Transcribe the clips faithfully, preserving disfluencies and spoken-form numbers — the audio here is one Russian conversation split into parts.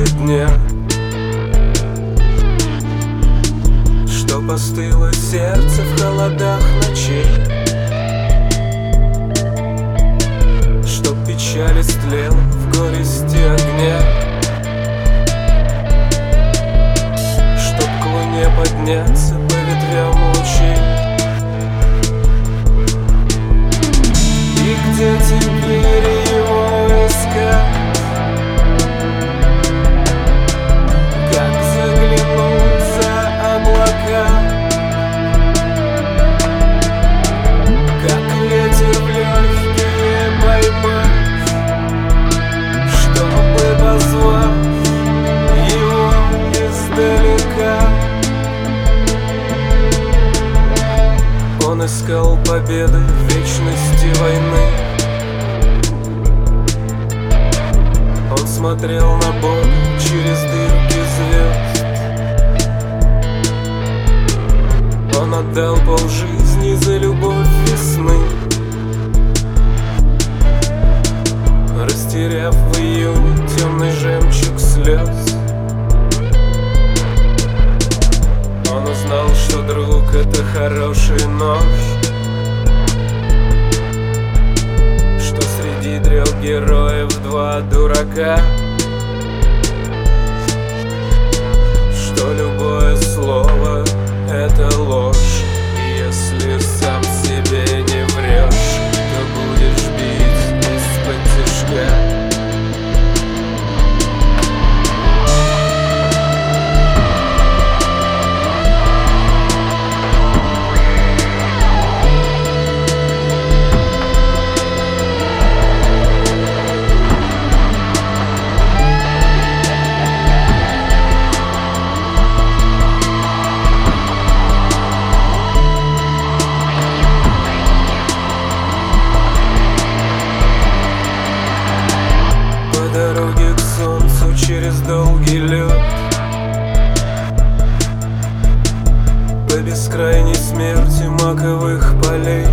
закате дня, что постыло сердце в холодах ночей, чтоб печаль истлела в горести огня, чтоб к луне подняться по ветвям лучей. И где теперь его искать? Как заглянуть за облака? Как ветер в легкие поймать, чтобы позвать его издалека? Он искал победы в вечности войны. Он смотрел на Бога через дырки звезд. Он отдал полжизни за любовь весны, растеряв в июне темный жемчуг слез. Он узнал, что друг — это хороший нож, что среди трех героев два дурака, что любое слово — это ложь. И если сам себе не врешь, то будешь бить из-под тишка. Дороги к солнцу через долгий лед, по бескрайней смерти маковых полей.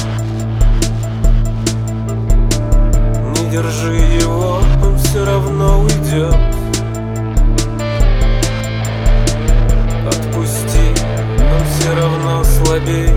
Не держи его, он все равно уйдет. Отпусти, он все равно слабей.